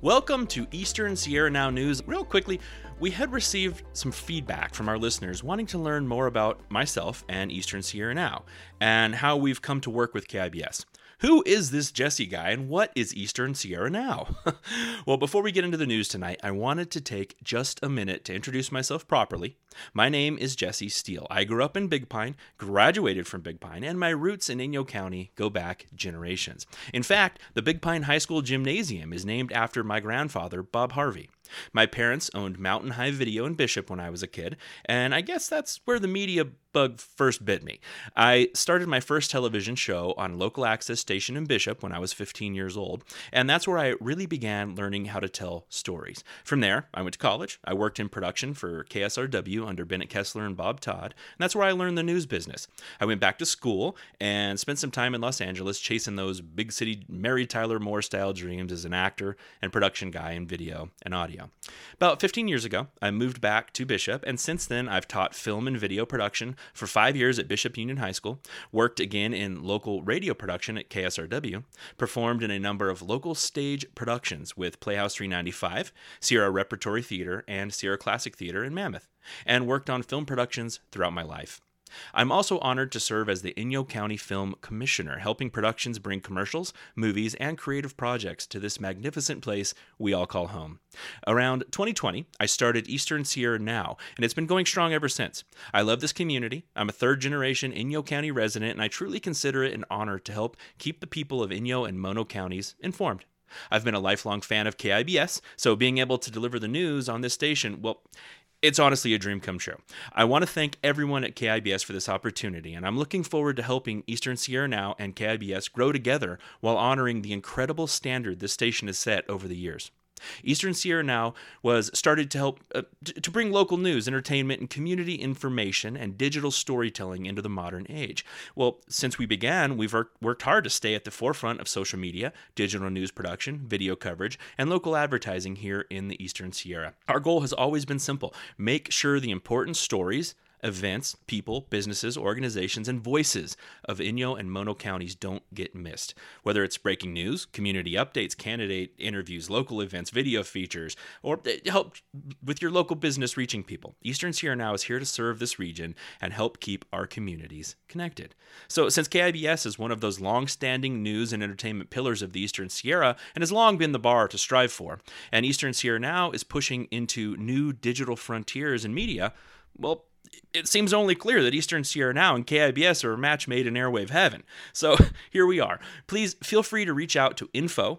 Welcome to Eastern Sierra Now News. Real quickly, we had received some feedback from our listeners wanting to learn more about myself and Eastern Sierra Now and how we've come to work with KIBS. Who is this Jesse guy and what is Eastern Sierra Now? Well, before we get into the news tonight, I wanted to take just a minute to introduce myself properly. My name is Jesse Steele. I grew up in Big Pine, graduated from Big Pine, and my roots in Inyo County go back generations. In fact, the Big Pine High School Gymnasium is named after my grandfather, Bob Harvey. My parents owned Mountain High Video in Bishop when I was a kid, and I guess that's where the media bug first bit me. I started my first television show on a local access station in Bishop when I was 15 years old, and that's where I really began learning how to tell stories. From there, I went to college. I worked in production for KSRW under Bennett Kessler and Bob Todd, and that's where I learned the news business. I went back to school and spent some time in Los Angeles chasing those big city Mary Tyler Moore style dreams as an actor and production guy in video and audio. About 15 years ago, I moved back to Bishop, and since then I've taught film and video production for 5 years at Bishop Union High School, worked again in local radio production at KSRW, performed in a number of local stage productions with Playhouse 395, Sierra Repertory Theater, and Sierra Classic Theater in Mammoth, and worked on film productions throughout my life. I'm also honored to serve as the Inyo County Film Commissioner, helping productions bring commercials, movies, and creative projects to this magnificent place we all call home. Around 2020, I started Eastern Sierra Now, and it's been going strong ever since. I love this community. I'm a third-generation Inyo County resident, and I truly consider it an honor to help keep the people of Inyo and Mono counties informed. I've been a lifelong fan of KIBS, so being able to deliver the news on this station, well, it's honestly a dream come true. I want to thank everyone at KIBS for this opportunity, and I'm looking forward to helping Eastern Sierra Now and KIBS grow together while honoring the incredible standard this station has set over the years. Eastern Sierra Now was started to help to bring local news, entertainment, and community information and digital storytelling into the modern age. Well, since we began, we've worked hard to stay at the forefront of social media, digital news production, video coverage, and local advertising here in the Eastern Sierra. Our goal has always been simple: make sure the important stories, events, people, businesses, organizations, and voices of Inyo and Mono counties don't get missed. Whether it's breaking news, community updates, candidate interviews, local events, video features, or help with your local business reaching people, Eastern Sierra Now is here to serve this region and help keep our communities connected. So since KIBS is one of those long-standing news and entertainment pillars of the Eastern Sierra and has long been the bar to strive for, and Eastern Sierra Now is pushing into new digital frontiers in media, well, it seems only clear that Eastern Sierra Now and KIBS are a match made in airwave heaven. So here we are. Please feel free to reach out to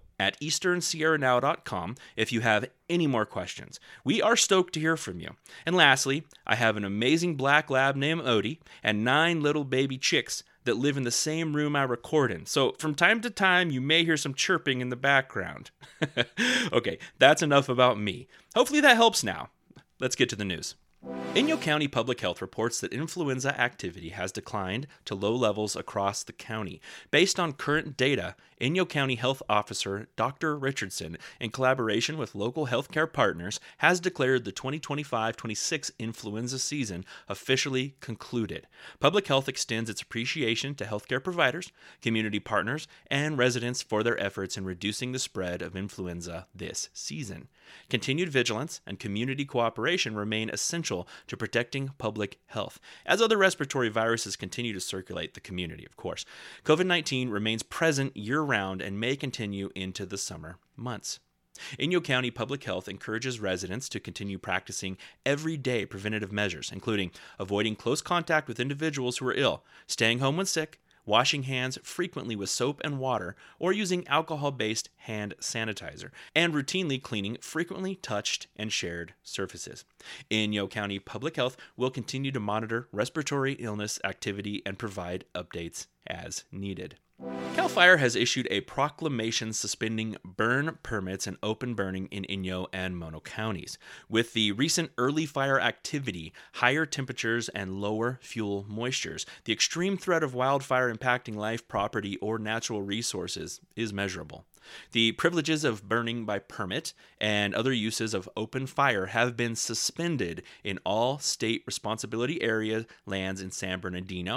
info@easternsierranow.com if you have any more questions. We are stoked to hear from you. And lastly, I have an amazing black lab named Odie and 9 little baby chicks that live in the same room I record in. So from time to time, you may hear some chirping in the background. Okay, that's enough about me. Hopefully that helps now. Let's get to the news. Inyo County Public Health reports that influenza activity has declined to low levels across the county. Based on current data, Inyo County Health Officer Dr. Richardson, in collaboration with local healthcare partners, has declared the 2025-26 influenza season officially concluded. Public Health extends its appreciation to healthcare providers, community partners, and residents for their efforts in reducing the spread of influenza this season. Continued vigilance and community cooperation remain essential to protecting public health, as other respiratory viruses continue to circulate the community, of course. COVID-19 remains present year-round and may continue into the summer months. Inyo County Public Health encourages residents to continue practicing everyday preventative measures, including avoiding close contact with individuals who are ill, staying home when sick, washing hands frequently with soap and water, or using alcohol-based hand sanitizer, and routinely cleaning frequently touched and shared surfaces. Inyo County Public Health will continue to monitor respiratory illness activity and provide updates as needed. CAL FIRE has issued a proclamation suspending burn permits and open burning in Inyo and Mono counties. With the recent early fire activity, higher temperatures, and lower fuel moistures, the extreme threat of wildfire impacting life, property, or natural resources is measurable. The privileges of burning by permit and other uses of open fire have been suspended in all state responsibility area lands in San Bernardino,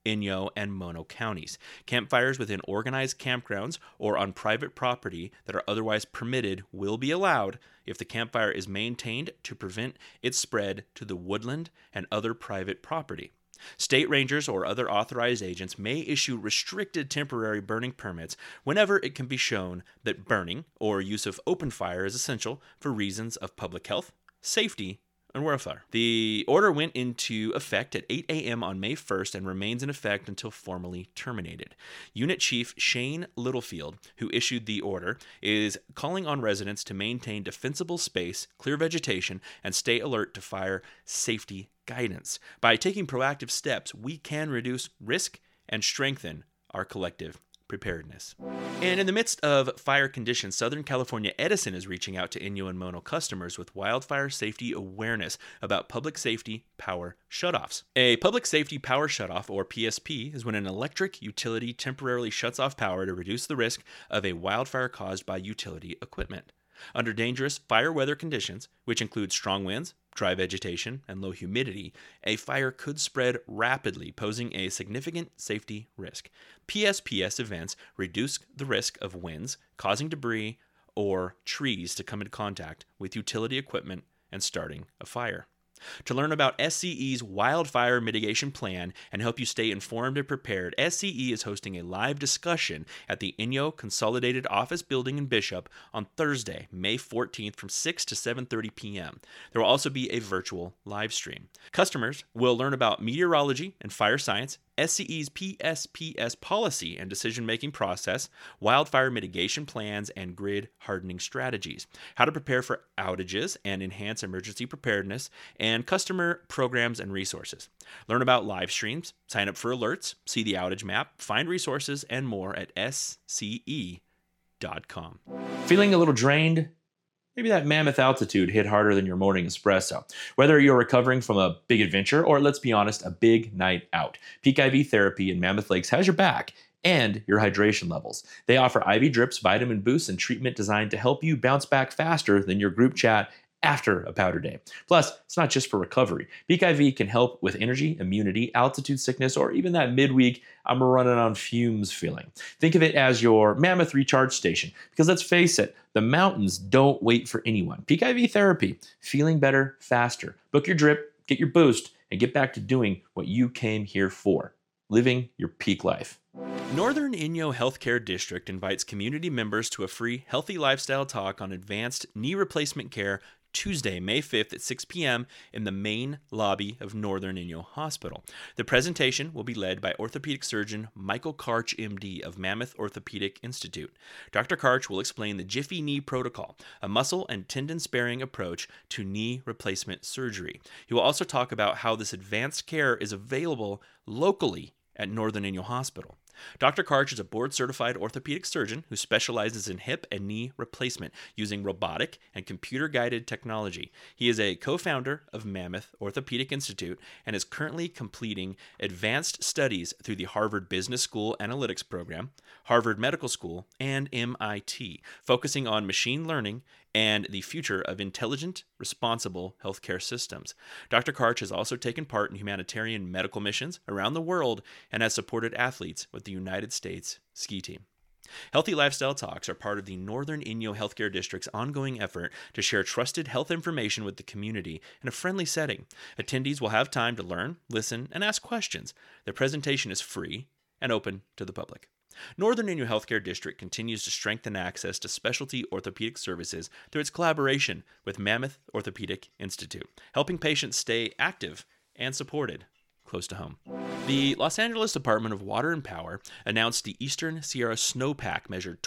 Inyo, and Mono counties. Campfires within organized campgrounds or on private property that are otherwise permitted will be allowed if the campfire is maintained to prevent its spread to the woodland and other private property. State rangers or other authorized agents may issue restricted temporary burning permits whenever it can be shown that burning or use of open fire is essential for reasons of public health, safety, and welfare. The order went into effect at 8 a.m. on May 1st and remains in effect until formally terminated. Unit Chief Shane Littlefield, who issued the order, is calling on residents to maintain defensible space, clear vegetation, and stay alert to fire safety guidance. By taking proactive steps, we can reduce risk and strengthen our collective preparedness. And in the midst of fire conditions, Southern California Edison is reaching out to Inyo and Mono customers with wildfire safety awareness about public safety power shutoffs. A public safety power shutoff, or PSP, is when an electric utility temporarily shuts off power to reduce the risk of a wildfire caused by utility equipment. Under dangerous fire weather conditions, which include strong winds, dry vegetation, and low humidity, a fire could spread rapidly, posing a significant safety risk. PSPS events reduce the risk of winds causing debris or trees to come into contact with utility equipment and starting a fire. To learn about SCE's wildfire mitigation plan and help you stay informed and prepared, SCE is hosting a live discussion at the Inyo Consolidated Office Building in Bishop on Thursday, May 14th from 6 to 7:30 p.m. There will also be a virtual live stream. Customers will learn about meteorology and fire science, SCE's PSPS policy and decision-making process, wildfire mitigation plans, and grid hardening strategies, how to prepare for outages and enhance emergency preparedness, and customer programs and resources. Learn about live streams, sign up for alerts, see the outage map, find resources, and more at SCE.com. Feeling a little drained? Maybe that Mammoth altitude hit harder than your morning espresso. Whether you're recovering from a big adventure or, let's be honest, a big night out, Peak IV Therapy in Mammoth Lakes has your back and your hydration levels. They offer IV drips, vitamin boosts, and treatment designed to help you bounce back faster than your group chat after a powder day. Plus, it's not just for recovery. Peak IV can help with energy, immunity, altitude sickness, or even that midweek, I'm running on fumes feeling. Think of it as your Mammoth recharge station, because let's face it, the mountains don't wait for anyone. Peak IV Therapy, feeling better faster. Book your drip, get your boost, and get back to doing what you came here for, living your peak life. Northern Inyo Healthcare District invites community members to a free Healthy Lifestyle Talk on advanced knee replacement care Tuesday, May 5th at 6 p.m. in the main lobby of Northern Inyo Hospital. The presentation will be led by orthopedic surgeon Michael Karch, MD, of Mammoth Orthopedic Institute. Dr. Karch will explain the Jiffy Knee Protocol, a muscle and tendon-sparing approach to knee replacement surgery. He will also talk about how this advanced care is available locally at Northern Inyo Hospital. Dr. Karch is a board-certified orthopedic surgeon who specializes in hip and knee replacement using robotic and computer-guided technology. He is a co-founder of Mammoth Orthopedic Institute and is currently completing advanced studies through the Harvard Business School Analytics Program, Harvard Medical School, and MIT, focusing on machine learning and the future of intelligent, responsible healthcare systems. Dr. Karch has also taken part in humanitarian medical missions around the world and has supported athletes with the United States ski team. Healthy Lifestyle Talks are part of the Northern Inyo Healthcare District's ongoing effort to share trusted health information with the community in a friendly setting. Attendees will have time to learn, listen, and ask questions. The presentation is free and open to the public. Northern Inyo Healthcare District continues to strengthen access to specialty orthopedic services through its collaboration with Mammoth Orthopedic Institute, helping patients stay active and supported close to home. The Los Angeles Department of Water and Power announced the Eastern Sierra snowpack measured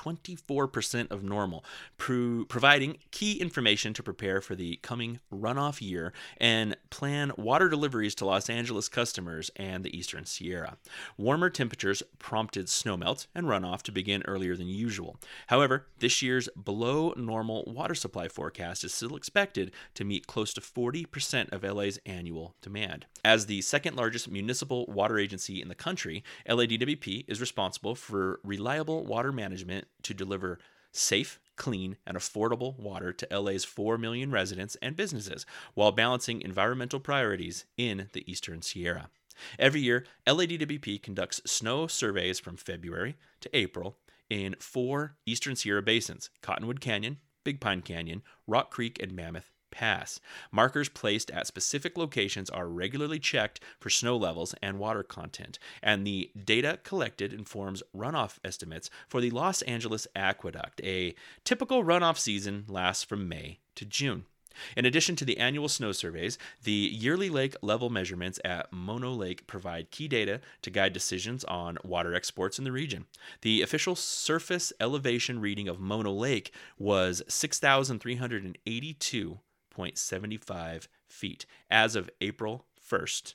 24% of normal, providing key information to prepare for the coming runoff year and plan water deliveries to Los Angeles customers and the Eastern Sierra. Warmer temperatures prompted snowmelt and runoff to begin earlier than usual. However, this year's below normal water supply forecast is still expected to meet close to 40% of LA's annual demand. As the second largest municipal water agency in the country, LADWP is responsible for reliable water management to deliver safe, clean, and affordable water to LA's 4 million residents and businesses while balancing environmental priorities in the Eastern Sierra. Every year, LADWP conducts snow surveys from February to April in 4 Eastern Sierra basins: Cottonwood Canyon, Big Pine Canyon, Rock Creek, and Mammoth Pass. Markers placed at specific locations are regularly checked for snow levels and water content, and the data collected informs runoff estimates for the Los Angeles Aqueduct. A typical runoff season lasts from May to June. In addition to the annual snow surveys, the yearly lake level measurements at Mono Lake provide key data to guide decisions on water exports in the region. The official surface elevation reading of Mono Lake was 6,382.75 feet as of April 1st,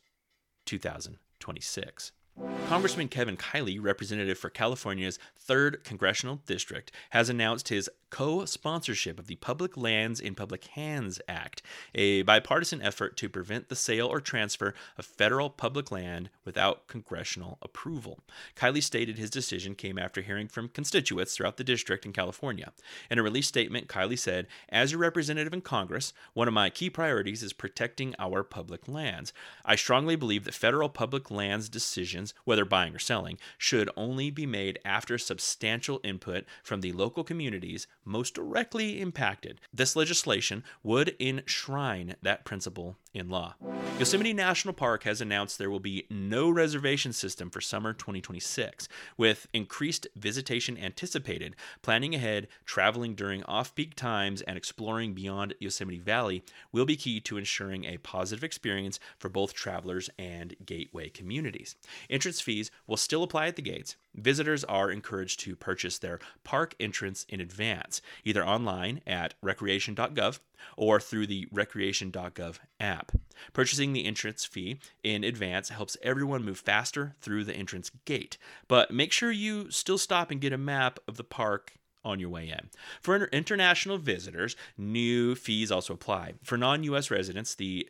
2026. Congressman Kevin Kiley, representative for California's 3rd Congressional District, has announced his co-sponsorship of the Public Lands in Public Hands Act, a bipartisan effort to prevent the sale or transfer of federal public land without congressional approval. Kiley stated his decision came after hearing from constituents throughout the district in California. In a released statement, Kiley said, "As your representative in Congress, one of my key priorities is protecting our public lands. I strongly believe that federal public lands decisions, whether buying or selling, should only be made after substantial input from the local communities most directly impacted. This legislation would enshrine that principle in law." Yosemite National Park has announced there will be no reservation system for summer 2026, with increased visitation anticipated. Planning ahead, traveling during off-peak times, and exploring beyond Yosemite Valley will be key to ensuring a positive experience for both travelers and gateway communities. Entrance fees will still apply at the gates. Visitors are encouraged to purchase their park entrance in advance, either online at recreation.gov or through the recreation.gov app. Purchasing the entrance fee in advance helps everyone move faster through the entrance gate, but make sure you still stop and get a map of the park on your way in. For international visitors, new fees also apply. For non-U.S. residents, the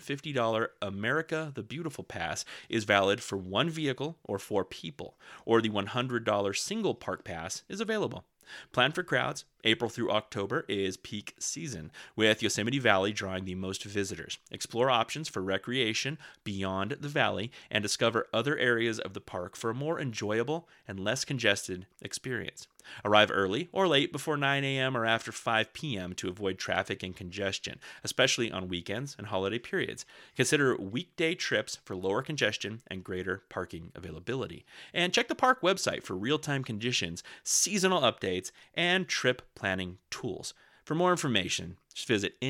$250 America the Beautiful Pass is valid for 1 vehicle or 4 people, or the $100 single park pass is available. Plan for crowds. April through October is peak season, with Yosemite Valley drawing the most visitors. Explore options for recreation beyond the valley and discover other areas of the park for a more enjoyable and less congested experience. Arrive early or late before 9 a.m. or after 5 p.m. to avoid traffic and congestion, especially on weekends and holiday periods. Consider weekday trips for lower congestion and greater parking availability. And check the park website for real-time conditions, seasonal updates, and trip planning tools. For more information, just visit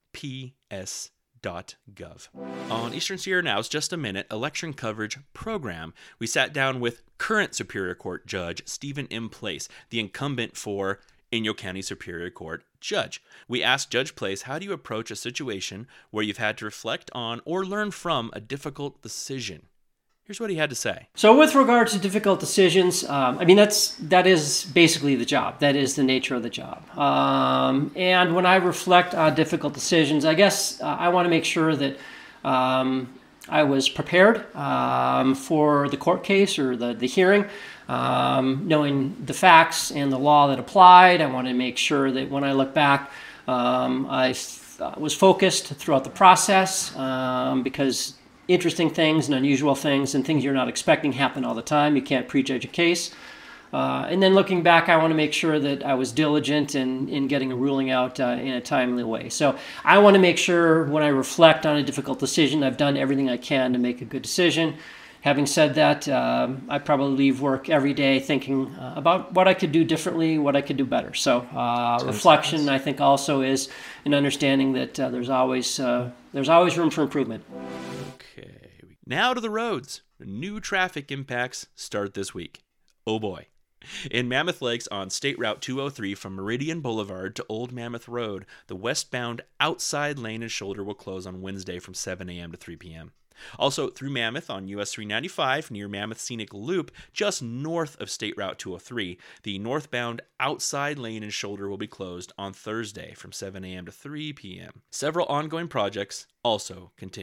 nps.gov. On Eastern Sierra Now's Just a Minute election coverage program, we sat down with current Superior Court Judge Stephen M. Place, the incumbent for Inyo County Superior Court judge. We asked Judge Place, how do you approach a situation where you've had to reflect on or learn from a difficult decision? Here's what he had to say. So with regard to difficult decisions, that is basically the job. That is the nature of the job. And when I reflect on difficult decisions, I guess I want to make sure that I was prepared for the court case or the hearing, knowing the facts and the law that applied. I want to make sure that when I look back, I was focused throughout the process because interesting things and unusual things and things you're not expecting happen all the time. You can't prejudge a case. And then looking back, I want to make sure that I was diligent in getting a ruling out in a timely way. So I want to make sure when I reflect on a difficult decision, I've done everything I can to make a good decision. Having said that, I probably leave work every day thinking about what I could do differently, what I could do better. So reflection, I think, also is an understanding that there's always room for improvement. Okay. Now to the roads. New traffic impacts start this week. Oh boy. In Mammoth Lakes on State Route 203 from Meridian Boulevard to Old Mammoth Road, the westbound outside lane and shoulder will close on Wednesday from 7 a.m. to 3 p.m. Also, through Mammoth on US 395 near Mammoth Scenic Loop, just north of State Route 203, the northbound outside lane and shoulder will be closed on Thursday from 7 a.m. to 3 p.m. Several ongoing projects also continue.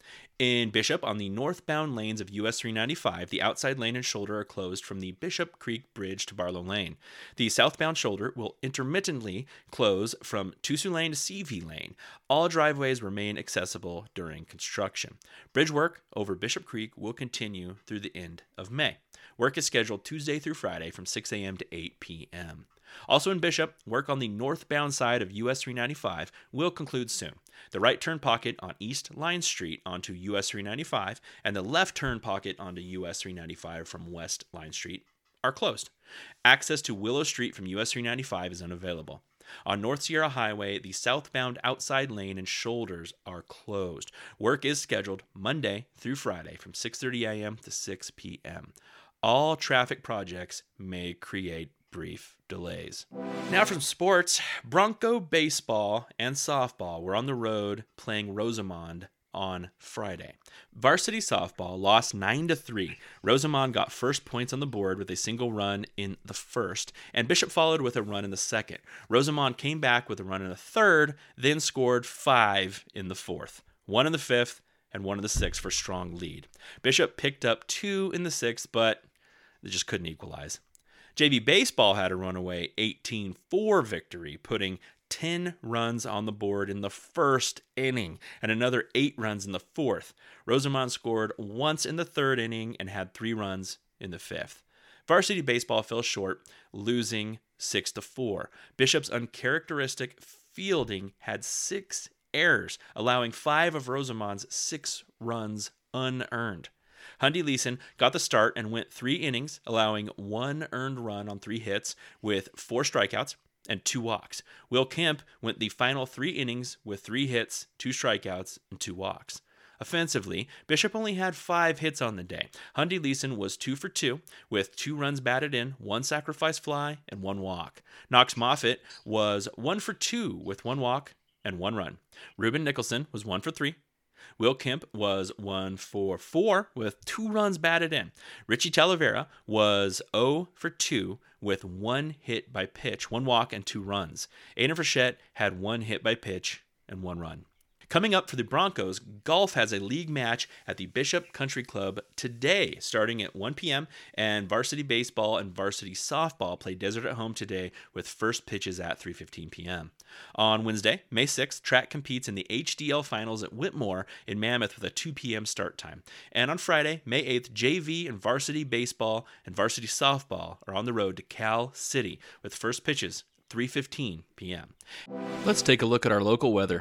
In Bishop, on the northbound lanes of US 395, the outside lane and shoulder are closed from the Bishop Creek Bridge to Barlow Lane. The southbound shoulder will intermittently close from Tusu Lane to CV Lane. All driveways remain accessible during construction. Bridge work over Bishop Creek will continue through the end of May. Work is scheduled Tuesday through Friday from 6 a.m. to 8 p.m. Also in Bishop, work on the northbound side of US 395 will conclude soon. The right turn pocket on East Line Street onto US 395 and the left turn pocket onto US 395 from West Line Street are closed. Access to Willow Street from US 395 is unavailable. On North Sierra Highway, the southbound outside lane and shoulders are closed. Work is scheduled Monday through Friday from 6:30 a.m. to 6 p.m. All traffic projects may create brief delays. Now from sports, Bronco baseball and softball were on the road playing Rosamond on Friday. Varsity softball lost 9-3. Rosamond got first points on the board with a single run in the first, and Bishop followed with a run in the second. Rosamond came back with a run in the third, then scored 5 in the fourth, 1 in the fifth, and 1 in the sixth for strong lead. Bishop picked up 2 in the sixth, but they just couldn't equalize. JV Baseball had a runaway 18-4 victory, putting 10 runs on the board in the first inning and another 8 runs in the fourth. Rosamond scored once in the third inning and had 3 runs in the fifth. Varsity Baseball fell short, losing 6-4. Bishop's uncharacteristic fielding had 6 errors, allowing 5 of Rosamond's 6 runs unearned. Hundy Leeson got the start and went 3 innings, allowing 1 earned run on 3 hits with 4 strikeouts and 2 walks. Will Kemp went the final 3 innings with 3 hits, 2 strikeouts, and 2 walks. Offensively, Bishop only had 5 hits on the day. Hundy Leeson was 2 for 2 with 2 runs batted in, 1 sacrifice fly, and 1 walk. Knox Moffitt was 1 for 2 with 1 walk and 1 run. Ruben Nicholson was 1 for 3. Will Kemp was 1 for 4 with 2 runs batted in. Richie Talavera was 0 for 2 with 1 hit by pitch, 1 walk, and 2 runs. Aiden Frechette had 1 hit by pitch and 1 run. Coming up for the Broncos, golf has a league match at the Bishop Country Club today, starting at 1 p.m., and varsity baseball and varsity softball play Desert at Home today with first pitches at 3:15 p.m. On Wednesday, May 6th, track competes in the HDL Finals at Whitmore in Mammoth with a 2 p.m. start time. And on Friday, May 8th, JV and varsity baseball and varsity softball are on the road to Cal City with first pitches 3:15 p.m. Let's take a look at our local weather.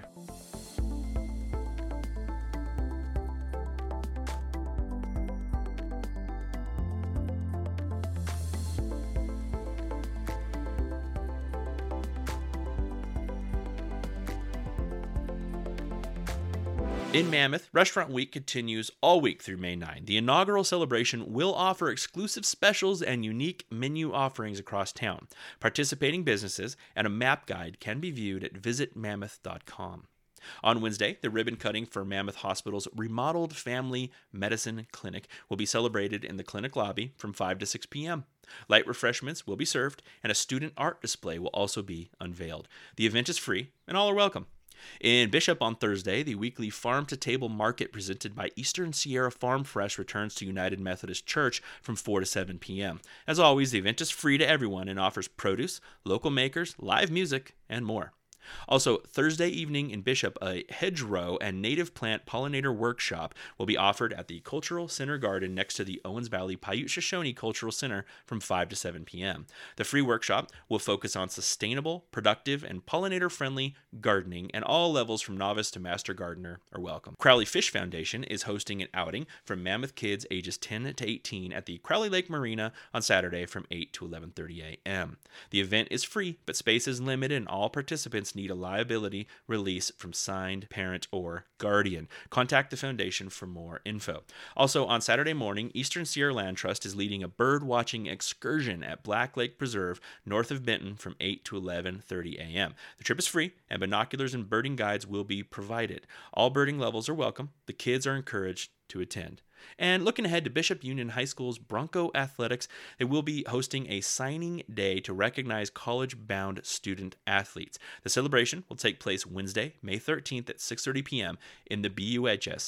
In Mammoth, Restaurant Week continues all week through May 9. The inaugural celebration will offer exclusive specials and unique menu offerings across town. Participating businesses and a map guide can be viewed at visitmammoth.com. On Wednesday, the ribbon cutting for Mammoth Hospital's remodeled family medicine clinic will be celebrated in the clinic lobby from 5 to 6 p.m. Light refreshments will be served, and a student art display will also be unveiled. The event is free, and all are welcome. In Bishop on Thursday, the weekly farm-to-table market presented by Eastern Sierra Farm Fresh returns to United Methodist Church from 4 to 7 p.m. As always, the event is free to everyone and offers produce, local makers, live music, and more. Also, Thursday evening in Bishop, a hedgerow and native plant pollinator workshop will be offered at the Cultural Center Garden next to the Owens Valley Paiute Shoshone Cultural Center from 5 to 7 p.m. The free workshop will focus on sustainable, productive, and pollinator-friendly gardening, and all levels from novice to master gardener are welcome. Crowley Fish Foundation is hosting an outing for Mammoth kids ages 10 to 18 at the Crowley Lake Marina on Saturday from 8 to 11:30 a.m. The event is free, but space is limited and all participants need a liability release from signed parent or guardian. Contact the foundation for more info. Also, on Saturday morning, Eastern Sierra Land Trust is leading a bird watching excursion at Black Lake Preserve north of Benton from 8 to 11:30 a.m. The trip is free and binoculars and birding guides will be provided. All birding levels are welcome. The kids are encouraged to attend. And looking ahead to Bishop Union High School's Bronco Athletics, they will be hosting a signing day to recognize college-bound student athletes. The celebration will take place Wednesday, May 13th at 6:30 p.m. in the BUHS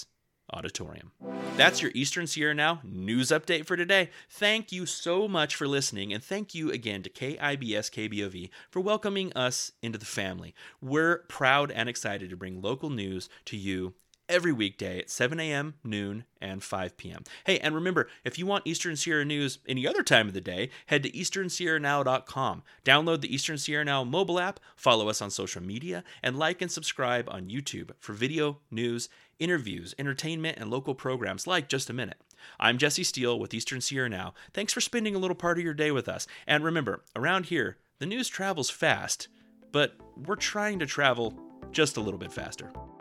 Auditorium. That's your Eastern Sierra Now news update for today. Thank you so much for listening, and thank you again to KIBS KBOV for welcoming us into the family. We're proud and excited to bring local news to you every weekday at 7 a.m., noon, and 5 p.m. Hey, and remember, if you want Eastern Sierra news any other time of the day, head to easternsierranow.com. Download the Eastern Sierra Now mobile app, follow us on social media, and like and subscribe on YouTube for video, news, interviews, entertainment, and local programs like Just a Minute. I'm Jesse Steele with Eastern Sierra Now. Thanks for spending a little part of your day with us. And remember, around here, the news travels fast, but we're trying to travel just a little bit faster.